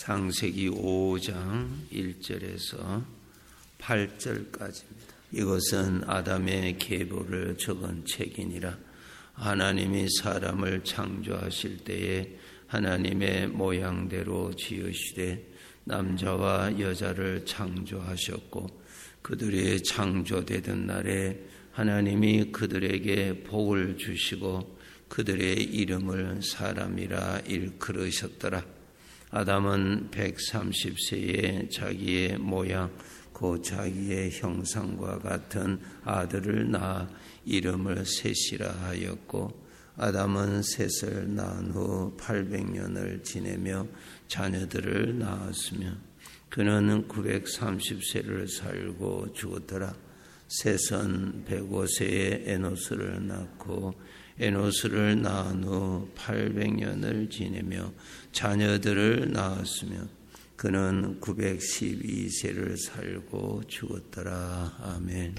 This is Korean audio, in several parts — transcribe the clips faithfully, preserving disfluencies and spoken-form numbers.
창세기 오 장 일 절에서 팔 절까지입니다. 이것은 아담의 계보를 적은 책이니라. 하나님이 사람을 창조하실 때에 하나님의 모양대로 지으시되 남자와 여자를 창조하셨고, 그들이 창조되던 날에 하나님이 그들에게 복을 주시고 그들의 이름을 사람이라 일컬으셨더라. 아담은 백삼십 세에 자기의 모양 곧 자기의 형상과 같은 아들을 낳아 이름을 셋이라 하였고, 아담은 셋을 낳은 후 팔백 년을 지내며 자녀들을 낳았으며 그는 구백삼십 세를 살고 죽었더라. 셋은 백오 세에 에노스를 낳고 에노스를 낳은 후 팔백 년을 지내며 자녀들을 낳았으며 그는 구백십이 세를 살고 죽었더라. 아멘.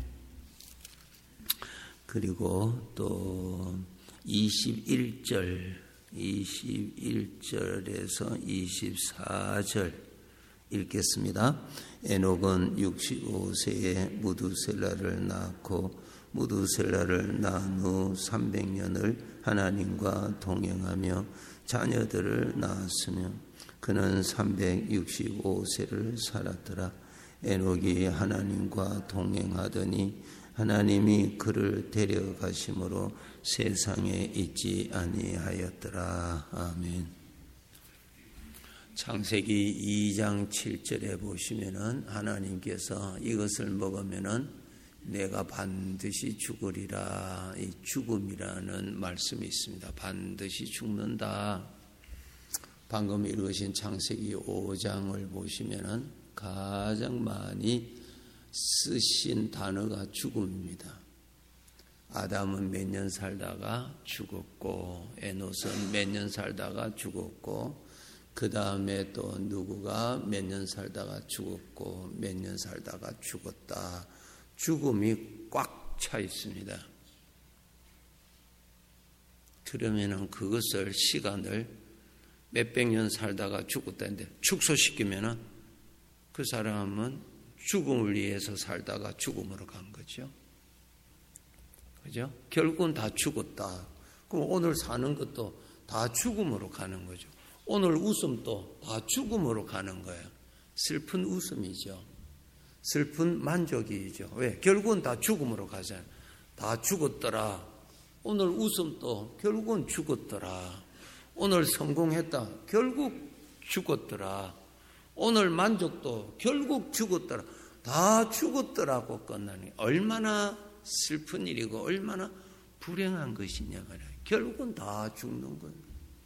그리고 또 이십일 절, 이십일 절에서 이십사 절 읽겠습니다. 에녹은 육십오 세에 무두셀라를 낳고 무두셀라를 낳은 후 삼백 년을 하나님과 동행하며 자녀들을 낳았으며 그는 삼백육십오 세를 살았더라. 에녹이 하나님과 동행하더니 하나님이 그를 데려가심으로 세상에 있지 아니하였더라. 아멘. 창세기 이 장 칠 절에 보시면은 하나님께서 이것을 먹으면은 내가 반드시 죽으리라, 이 죽음이라는 말씀이 있습니다. 반드시 죽는다. 방금 읽으신 창세기 오 장을 보시면은 가장 많이 쓰신 단어가 죽음입니다. 아담은 몇 년 살다가 죽었고, 에노스는 몇 년 살다가 죽었고, 그 다음에 또 누구가 몇 년 살다가 죽었고, 몇 년 살다가 죽었다. 죽음이 꽉 차 있습니다. 그러면은 그것을 시간을 몇백 년 살다가 죽었다는데 축소시키면은 그 사람은 죽음을 위해서 살다가 죽음으로 간 거죠. 그죠? 결국은 다 죽었다. 그럼 오늘 사는 것도 다 죽음으로 가는 거죠. 오늘 웃음도 다 죽음으로 가는 거예요. 슬픈 웃음이죠. 슬픈 만족이죠. 왜? 결국은 다 죽음으로 가잖아요. 다 죽었더라. 오늘 웃음도 결국은 죽었더라. 오늘 성공했다. 결국 죽었더라. 오늘 만족도 결국 죽었더라. 다 죽었더라고 끝나니 얼마나 슬픈 일이고 얼마나 불행한 것이냐 말이야. 결국은 다 죽는 거예요.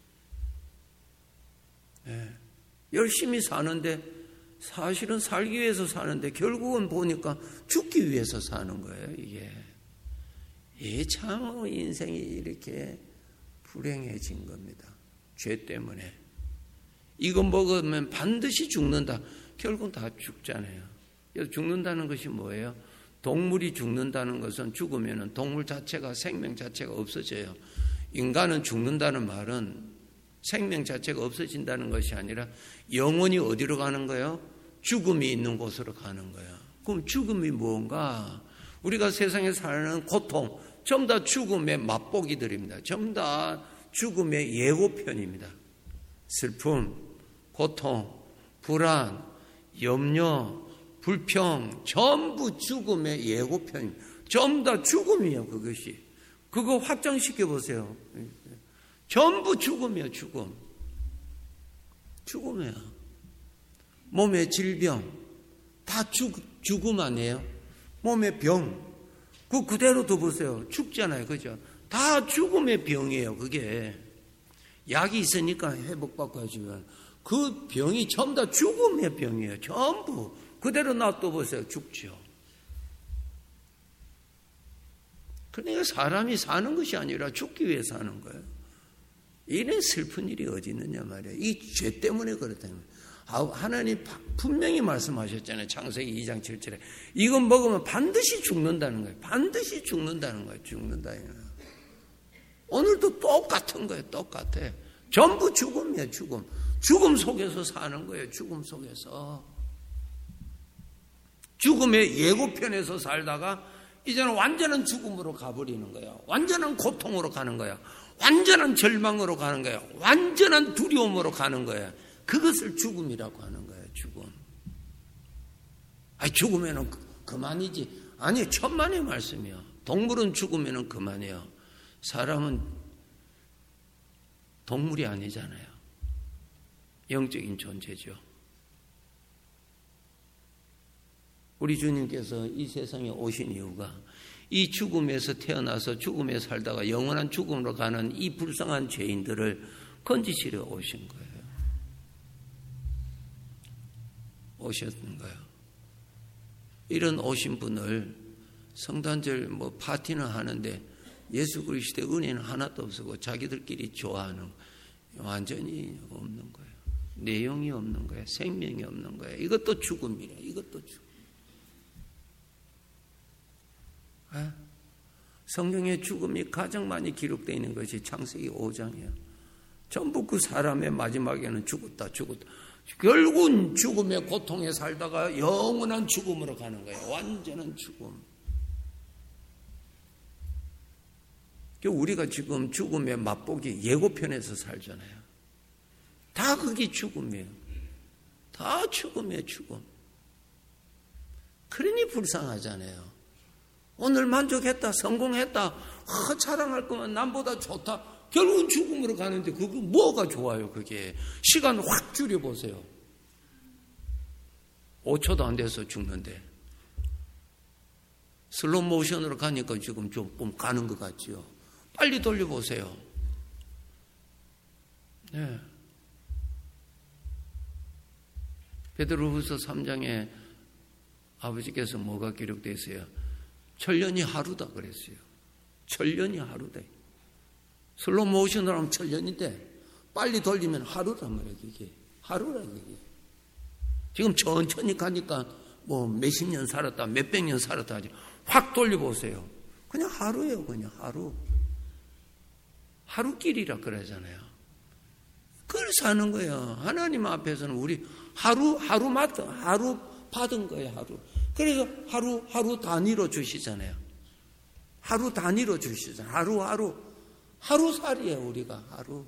네. 열심히 사는데 사실은 살기 위해서 사는데 결국은 보니까 죽기 위해서 사는 거예요. 이게 이 참 인생이 이렇게 불행해진 겁니다. 죄 때문에. 이거 먹으면 반드시 죽는다. 결국은 다 죽잖아요. 그래서 죽는다는 것이 뭐예요? 동물이 죽는다는 것은 죽으면 동물 자체가 생명 자체가 없어져요. 인간은 죽는다는 말은 생명 자체가 없어진다는 것이 아니라 영혼이 어디로 가는 거예요? 죽음이 있는 곳으로 가는 거예요. 그럼 죽음이 뭔가? 우리가 세상에 사는 고통, 전부 다 죽음의 맛보기들입니다. 전부 다 죽음의 예고편입니다. 슬픔, 고통, 불안, 염려, 불평, 전부 죽음의 예고편입니다. 전부 다 죽음이에요, 그것이. 그거 확장시켜 보세요. 전부 죽음이에요, 죽음. 죽음이에요. 몸의 질병, 다 죽, 죽음 아니에요? 몸의 병, 그 그대로 둬보세요. 죽잖아요, 그죠? 다 죽음의 병이에요, 그게. 약이 있으니까 회복받고 하지만 그 병이 전부 다 죽음의 병이에요. 전부. 그대로 놔둬보세요. 죽죠. 그러니까 사람이 사는 것이 아니라 죽기 위해 사는 거예요. 이런 슬픈 일이 어디 있느냐 말이에요. 이 죄 때문에 그렇다는 거예요. 하나님 분명히 말씀하셨잖아요. 창세기 이 장 칠 절에. 이건 먹으면 반드시 죽는다는 거예요. 반드시 죽는다는 거예요. 죽는다. 오늘도 똑같은 거예요. 똑같아. 전부 죽음이에요. 죽음. 죽음 속에서 사는 거예요. 죽음 속에서. 죽음의 예고편에서 살다가 이제는 완전한 죽음으로 가버리는 거예요. 완전한 고통으로 가는 거예요. 완전한 절망으로 가는 거예요. 완전한 두려움으로 가는 거예요. 그것을 죽음이라고 하는 거예요. 죽음. 아니, 죽으면은 그만이지. 아니, 천만의 말씀이요. 동물은 죽으면은 그만이에요. 사람은 동물이 아니잖아요. 영적인 존재죠. 우리 주님께서 이 세상에 오신 이유가 이 죽음에서 태어나서 죽음에 살다가 영원한 죽음으로 가는 이 불쌍한 죄인들을 건지시려 오신 거예요. 오셨는 거예요. 이런 오신 분을 성탄절 뭐 파티는 하는데 예수 그리스도의 은혜는 하나도 없고 자기들끼리 좋아하는 완전히 없는 거예요. 내용이 없는 거예요. 생명이 없는 거예요. 이것도 죽음이래. 이것도 죽음. 아, 성경에 죽음이 가장 많이 기록되어 있는 것이 창세기 오 장이에요. 전부 그 사람의 마지막에는 죽었다 죽었다. 결국은 죽음의 고통에 살다가 영원한 죽음으로 가는 거예요. 완전한 죽음. 우리가 지금 죽음의 맛보기 예고편에서 살잖아요. 다 그게 죽음이에요. 다 죽음이에요. 죽음. 그러니 불쌍하잖아요. 오늘 만족했다, 성공했다, 아, 자랑할 거면 남보다 좋다. 결국은 죽음으로 가는데 그거 뭐가 좋아요? 그게 시간 확 줄여보세요. 오 초도 안 돼서 죽는데 슬로우 모션으로 가니까 지금 조금 가는 것 같지요. 빨리 돌려보세요. 네. 베드로후서 삼 장에 아버지께서 뭐가 기록되어 있어요? 천년이 하루다 그랬어요. 천년이 하루다. 슬로우 모션으로 하면 천년인데 빨리 돌리면 하루란 말이에요. 이게 하루란 얘기예요. 지금 천천히 가니까 뭐 몇십 년 살았다, 몇백 년 살았다 하지. 확 돌려보세요. 그냥 하루예요. 그냥 하루. 하루길이라 그러잖아요. 그걸 사는 거예요. 하나님 앞에서는 우리 하루 하루 맡은 하루 받은 거예요. 하루. 그래서 하루 하루 단위로 주시잖아요. 하루 단위로 주시잖아요. 하루 하루 하루살이에요. 우리가 하루.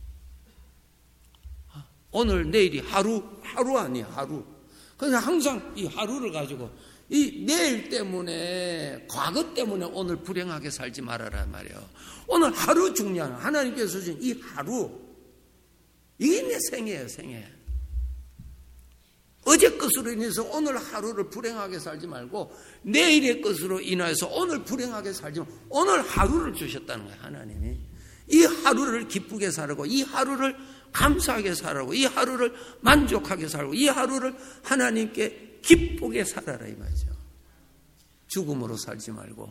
오늘 내일이 하루 하루 아니에요. 하루. 그래서 항상 이 하루를 가지고 이 내일 때문에 과거 때문에 오늘 불행하게 살지 말아라 말이에요. 오늘 하루 중요한 하나님께서 주신 이 하루 이게 내 생애예요. 생애. 어제 것으로 인해서 오늘 하루를 불행하게 살지 말고 내일의 것으로 인해서 오늘 불행하게 살지 말고 오늘 하루를 주셨다는 거예요. 하나님이. 이 하루를 기쁘게 살고 이 하루를 감사하게 살고 이 하루를 만족하게 살고 이 하루를 하나님께 기쁘게 살아라 이 말이죠. 죽음으로 살지 말고.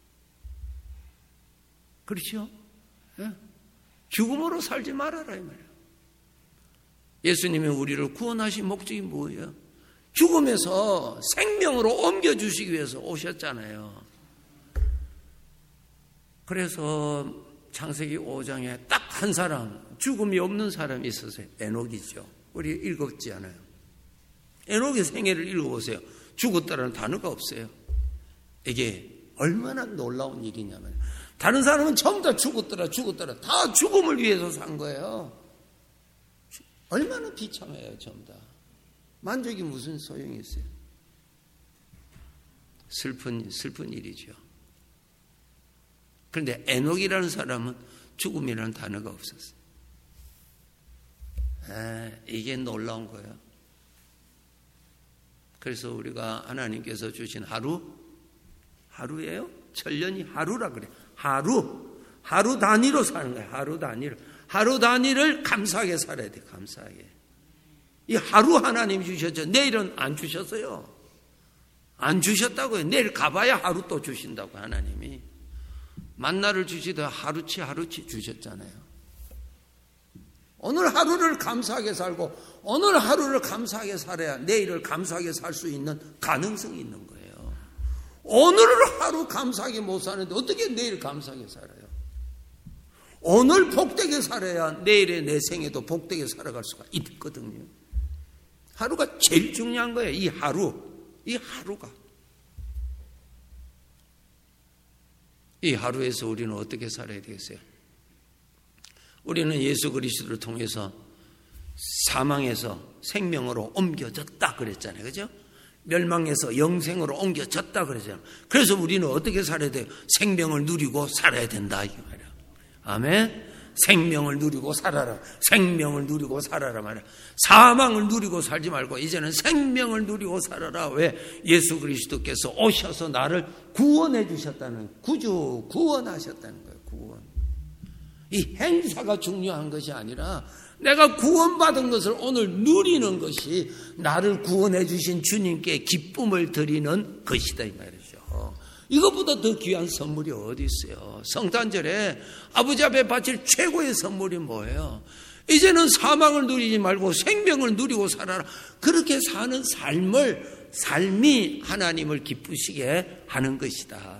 그렇죠? 예? 죽음으로 살지 말아라 이 말이에요. 예수님이 우리를 구원하신 목적이 뭐예요? 죽음에서 생명으로 옮겨주시기 위해서 오셨잖아요. 그래서 창세기 오 장에 딱 한 사람, 죽음이 없는 사람이 있었어요. 에녹이죠. 우리 읽었지 않아요? 에녹의 생애를 읽어보세요. 죽었다라는 단어가 없어요. 이게 얼마나 놀라운 일이냐면 다른 사람은 전부 다 죽었더라 죽었더라 다 죽음을 위해서 산 거예요. 얼마나 비참해요. 전부 다. 만족이 무슨 소용이 있어요. 슬픈 슬픈 일이죠. 그런데 에녹이라는 사람은 죽음이라는 단어가 없었어요. 에, 이게 놀라운 거예요. 그래서 우리가 하나님께서 주신 하루 하루예요? 천년이 하루라 그래. 하루 하루 단위로 사는 거예요. 하루 단위로 하루 단위를 감사하게 살아야 돼. 감사하게. 이 하루 하나님 주셨죠. 내일은 안 주셨어요. 안 주셨다고요. 내일 가봐야 하루 또 주신다고 하나님이. 만나를 주시다 하루치 하루치 주셨잖아요. 오늘 하루를 감사하게 살고 오늘 하루를 감사하게 살아야 내일을 감사하게 살 수 있는 가능성이 있는 거예요. 오늘을 하루 감사하게 못 사는데 어떻게 내일 감사하게 살아요? 오늘 복되게 살아야 내일의 내 생에도 복되게 살아갈 수가 있거든요. 하루가 제일 중요한 거예요. 이 하루, 이 하루가. 이 하루에서 우리는 어떻게 살아야 되겠어요? 우리는 예수 그리스도를 통해서 사망에서 생명으로 옮겨졌다 그랬잖아요. 그죠? 멸망에서 영생으로 옮겨졌다 그랬잖아요. 그래서 우리는 어떻게 살아야 돼요? 생명을 누리고 살아야 된다. 이게 말이야. 아멘? 생명을 누리고 살아라. 생명을 누리고 살아라 말이야. 사망을 누리고 살지 말고 이제는 생명을 누리고 살아라. 왜? 예수 그리스도께서 오셔서 나를 구원해 주셨다는, 구주, 구원하셨다는 거예요. 구원. 이 행사가 중요한 것이 아니라 내가 구원받은 것을 오늘 누리는 것이 나를 구원해 주신 주님께 기쁨을 드리는 것이다 이 말이죠. 이것보다 더 귀한 선물이 어디 있어요? 성탄절에 아버지 앞에 바칠 최고의 선물이 뭐예요? 이제는 사망을 누리지 말고 생명을 누리고 살아라. 그렇게 사는 삶을, 삶이 하나님을 기쁘시게 하는 것이다.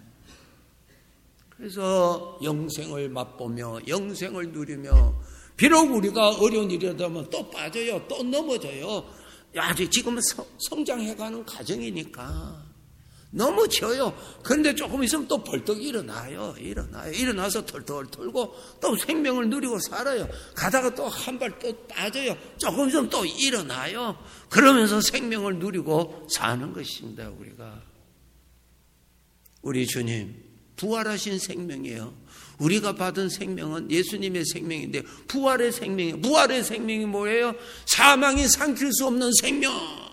그래서 영생을 맛보며 영생을 누리며, 비록 우리가 어려운 일이라면 또 빠져요, 또 넘어져요. 아직 지금은 성장해가는 과정이니까 넘어져요. 그런데 조금 있으면 또 벌떡 일어나요. 일어나요. 일어나서 털털 털고 또 생명을 누리고 살아요. 가다가 또 한 발 또 빠져요. 조금 있으면 또 일어나요. 그러면서 생명을 누리고 사는 것입니다. 우리가. 우리 주님 부활하신 생명이에요. 우리가 받은 생명은 예수님의 생명인데 부활의 생명이에요. 부활의 생명이 뭐예요? 사망이 삼킬 수 없는 생명.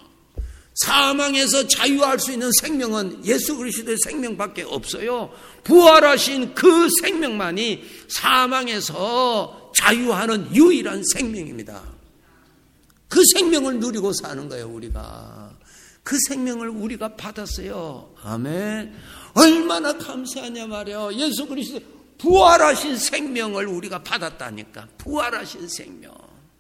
사망에서 자유할 수 있는 생명은 예수 그리스도의 생명밖에 없어요. 부활하신 그 생명만이 사망에서 자유하는 유일한 생명입니다. 그 생명을 누리고 사는 거예요. 우리가 그 생명을 우리가 받았어요. 아멘. 얼마나 감사하냐 말이에요. 예수 그리스도 부활하신 생명을 우리가 받았다니까. 부활하신 생명.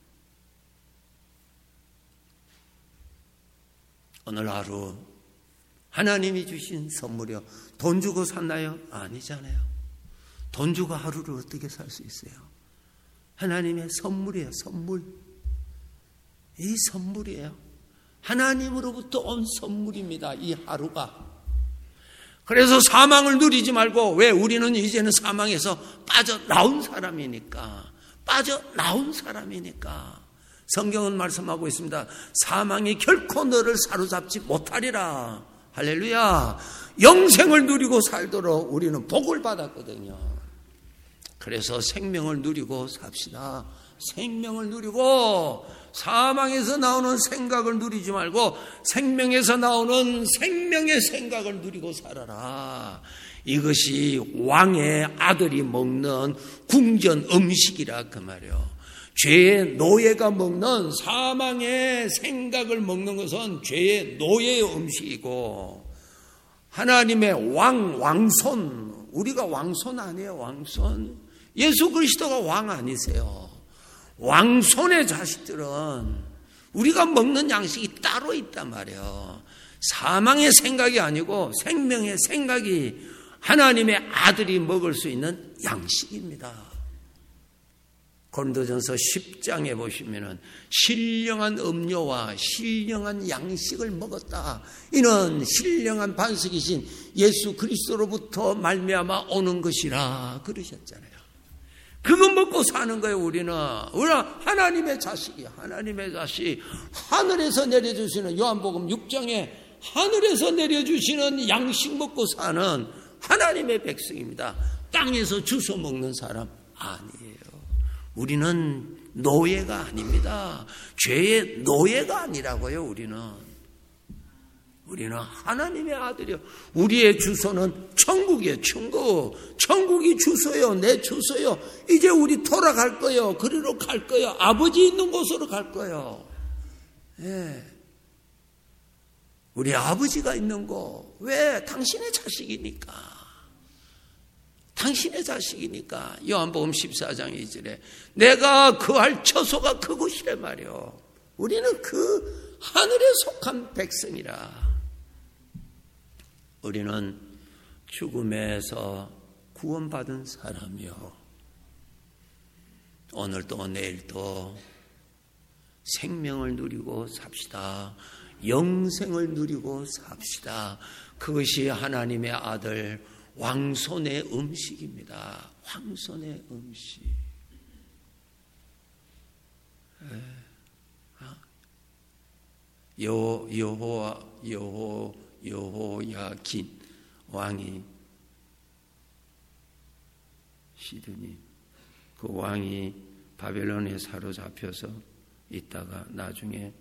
오늘 하루 하나님이 주신 선물이요. 돈 주고 샀나요? 아니잖아요. 돈 주고 하루를 어떻게 살 수 있어요? 하나님의 선물이에요. 선물. 이 선물이에요. 하나님으로부터 온 선물입니다. 이 하루가. 그래서 사망을 누리지 말고, 왜? 우리는 이제는 사망에서 빠져나온 사람이니까. 빠져나온 사람이니까. 성경은 말씀하고 있습니다. 사망이 결코 너를 사로잡지 못하리라. 할렐루야. 영생을 누리고 살도록 우리는 복을 받았거든요. 그래서 생명을 누리고 삽시다. 생명을 누리고 사망에서 나오는 생각을 누리지 말고 생명에서 나오는 생명의 생각을 누리고 살아라. 이것이 왕의 아들이 먹는 궁전 음식이라 그 말이에요. 죄의 노예가 먹는 사망의 생각을 먹는 것은 죄의 노예의 음식이고, 하나님의 왕, 왕손, 우리가 왕손 아니에요. 왕손. 예수 그리스도가 왕 아니세요. 왕손의 자식들은 우리가 먹는 양식이 따로 있단 말이에요. 사망의 생각이 아니고 생명의 생각이 하나님의 아들이 먹을 수 있는 양식입니다. 고린도전서 십 장에 보시면은 신령한 음료와 신령한 양식을 먹었다. 이는 신령한 반석이신 예수 그리스도로부터 말미암아 오는 것이라 그러셨잖아요. 그거 먹고 사는 거예요. 우리는. 우리는 하나님의 자식이야. 하나님의 자식. 하늘에서 내려주시는, 요한복음 육 장에 하늘에서 내려주시는 양식 먹고 사는 하나님의 백성입니다. 땅에서 주워 먹는 사람 아니에요. 우리는 노예가 아닙니다. 죄의 노예가 아니라고요. 우리는 우리는 하나님의 아들이요. 우리의 주소는 천국이에요. 천국. 천국이 주소요. 내 주소요. 이제 우리 돌아갈 거예요. 그리로 갈 거예요. 아버지 있는 곳으로 갈 거예요. 예. 우리 아버지가 있는 곳. 왜? 당신의 자식이니까. 당신의 자식이니까. 요한복음 십사 장 이 절에 내가 거할 처소가 그곳이래 말이요. 우리는 그 하늘에 속한 백성이라. 우리는 죽음에서 구원받은 사람이요. 오늘도 내일도 생명을 누리고 삽시다. 영생을 누리고 삽시다. 그것이 하나님의 아들 왕손의 음식입니다. 왕손의 음식. 여 여호와 여호 여호야긴 왕이 시드니 그 왕이 바벨론에 사로잡혀서 있다가 나중에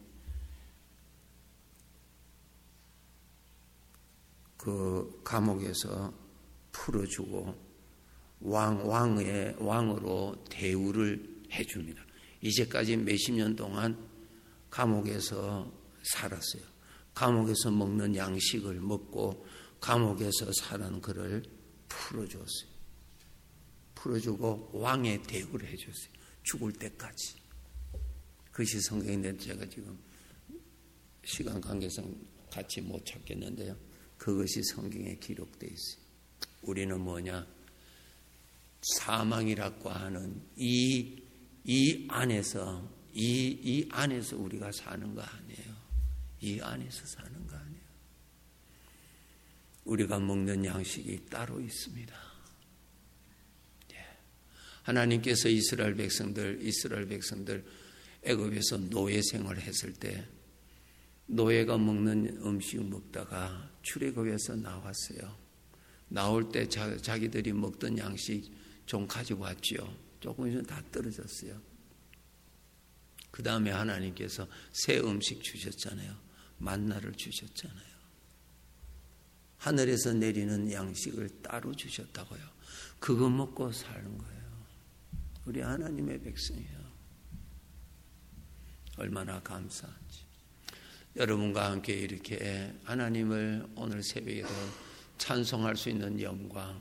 그 감옥에서 풀어주고 왕 왕의 왕으로 대우를 해줍니다. 이제까지 몇십 년 동안 감옥에서 살았어요. 감옥에서 먹는 양식을 먹고 감옥에서 사는 그를 풀어줬어요. 풀어주고 왕의 대우를 해줬어요. 죽을 때까지. 그것이 성경인데 제가 지금 시간 관계상 같이 못 찾겠는데요. 그것이 성경에 기록되어 있어요. 우리는 뭐냐? 사망이라고 하는 이, 이 안에서, 이, 이 안에서 우리가 사는 거 아니에요. 이 안에서 사는 거 아니에요. 우리가 먹는 양식이 따로 있습니다. 하나님께서 이스라엘 백성들, 이스라엘 백성들 애굽에서 노예 생활을 했을 때 노예가 먹는 음식 먹다가 출애굽에서 나왔어요. 나올 때 자, 자기들이 먹던 양식 좀 가지고 왔죠. 조금 있으면 다 떨어졌어요. 그 다음에 하나님께서 새 음식 주셨잖아요. 만나를 주셨잖아요. 하늘에서 내리는 양식을 따로 주셨다고요. 그거 먹고 사는 거예요. 우리 하나님의 백성이에요. 얼마나 감사한지. 여러분과 함께 이렇게 하나님을 오늘 새벽에도 찬송할 수 있는 영광,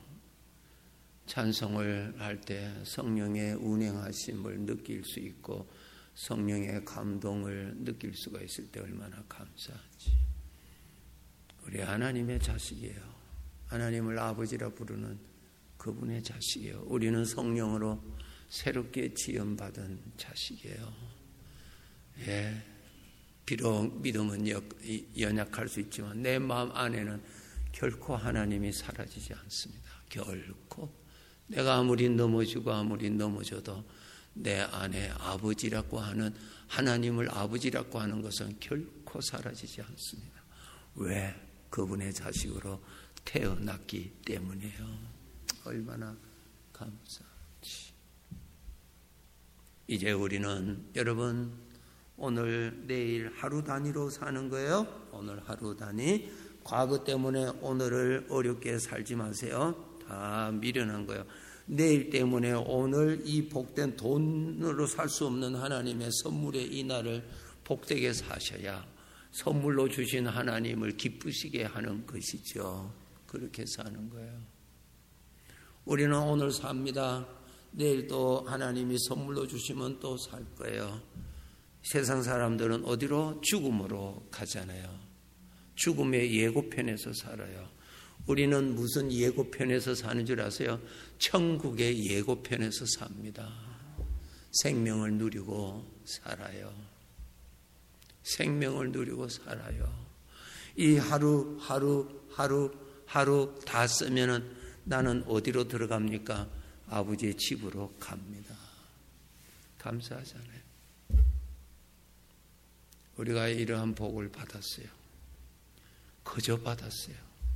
찬송을 할 때 성령의 운행하심을 느낄 수 있고 성령의 감동을 느낄 수가 있을 때 얼마나 감사한지. 우리 하나님의 자식이에요. 하나님을 아버지라 부르는 그분의 자식이에요. 우리는 성령으로 새롭게 지음받은 자식이에요. 예, 비록 믿음은 연약할 수 있지만 내 마음 안에는 결코 하나님이 사라지지 않습니다. 결코. 내가 아무리 넘어지고 아무리 넘어져도 내 안에 아버지라고 하는 하나님을 아버지라고 하는 것은 결코 사라지지 않습니다. 왜? 그분의 자식으로 태어났기 때문이에요. 얼마나 감사한지. 이제 우리는 여러분 오늘 내일 하루 단위로 사는 거예요. 오늘 하루 단위. 과거 때문에 오늘을 어렵게 살지 마세요. 다 미련한 거예요. 내일 때문에 오늘 이 복된 돈으로 살 수 없는 하나님의 선물의 이 날을 복되게 사셔야 선물로 주신 하나님을 기쁘시게 하는 것이죠. 그렇게 사는 거예요. 우리는 오늘 삽니다. 내일 또 하나님이 선물로 주시면 또 살 거예요. 세상 사람들은 어디로? 죽음으로 가잖아요. 죽음의 예고편에서 살아요. 우리는 무슨 예고편에서 사는 줄 아세요? 천국의 예고편에서 삽니다. 생명을 누리고 살아요. 생명을 누리고 살아요. 이 하루 하루 하루 하루 다 쓰면은 나는 어디로 들어갑니까? 아버지의 집으로 갑니다. 감사하잖아요. 우리가 이러한 복을 받았어요. 거저 받았어요.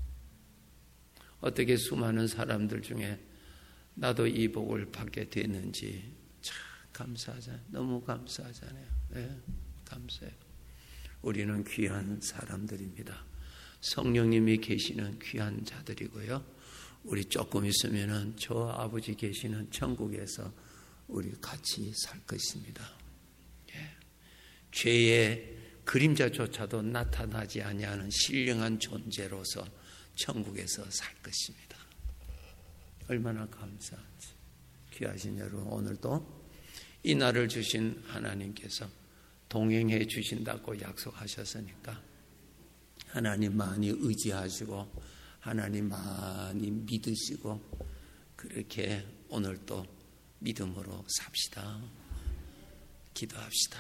어떻게 수많은 사람들 중에 나도 이 복을 받게 됐는지 참 감사하잖아요. 너무 감사하잖아요. 네, 감사해요. 우리는 귀한 사람들입니다. 성령님이 계시는 귀한 자들이고요. 우리 조금 있으면은 저 아버지 계시는 천국에서 우리 같이 살 것입니다. 예. 죄의 그림자조차도 나타나지 아니하는 신령한 존재로서 천국에서 살 것입니다. 얼마나 감사한지. 귀하신 여러분, 오늘도 이 날을 주신 하나님께서 동행해 주신다고 약속하셨으니까 하나님 많이 의지하시고 하나님 많이 믿으시고 그렇게 오늘도 믿음으로 삽시다. 기도합시다.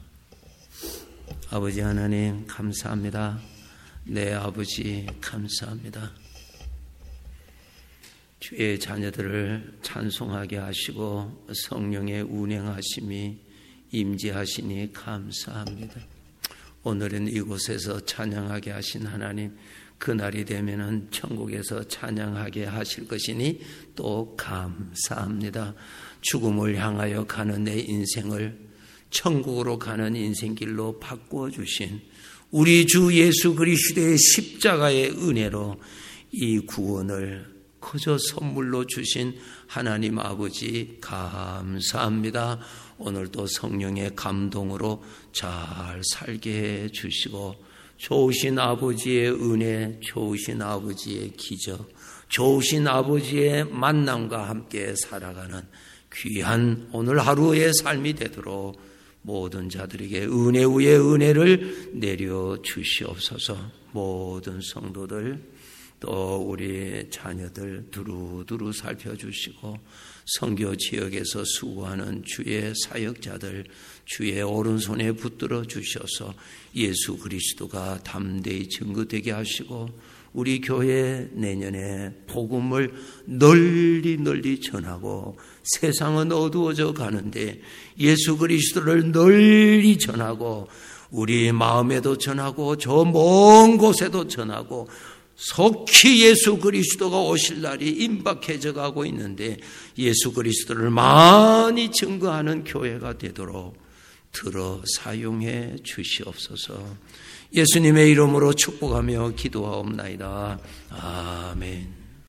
아버지 하나님 감사합니다. 네, 아버지 감사합니다. 주의 자녀들을 찬송하게 하시고 성령의 운행하심이 임재하시니 감사합니다. 오늘은 이곳에서 찬양하게 하신 하나님, 그날이 되면은 천국에서 찬양하게 하실 것이니 또 감사합니다. 죽음을 향하여 가는 내 인생을 천국으로 가는 인생길로 바꾸어 주신 우리 주 예수 그리스도의 십자가의 은혜로 이 구원을 그저 선물로 주신 하나님 아버지 감사합니다. 오늘도 성령의 감동으로 잘 살게 해 주시고 좋으신 아버지의 은혜, 좋으신 아버지의 기적, 좋으신 아버지의 만남과 함께 살아가는 귀한 오늘 하루의 삶이 되도록 모든 자들에게 은혜 위에 은혜를 내려 주시옵소서. 모든 성도들 또 우리 자녀들 두루두루 살펴주시고 선교 지역에서 수고하는 주의 사역자들 주의 오른손에 붙들어 주셔서 예수 그리스도가 담대히 증거되게 하시고 우리 교회 내년에 복음을 널리 널리 전하고 세상은 어두워져 가는데 예수 그리스도를 널리 전하고 우리 마음에도 전하고 저 먼 곳에도 전하고 속히 예수 그리스도가 오실 날이 임박해져 가고 있는데 예수 그리스도를 많이 증거하는 교회가 되도록 들어 사용해 주시옵소서. 예수님의 이름으로 축복하며 기도하옵나이다. 아멘.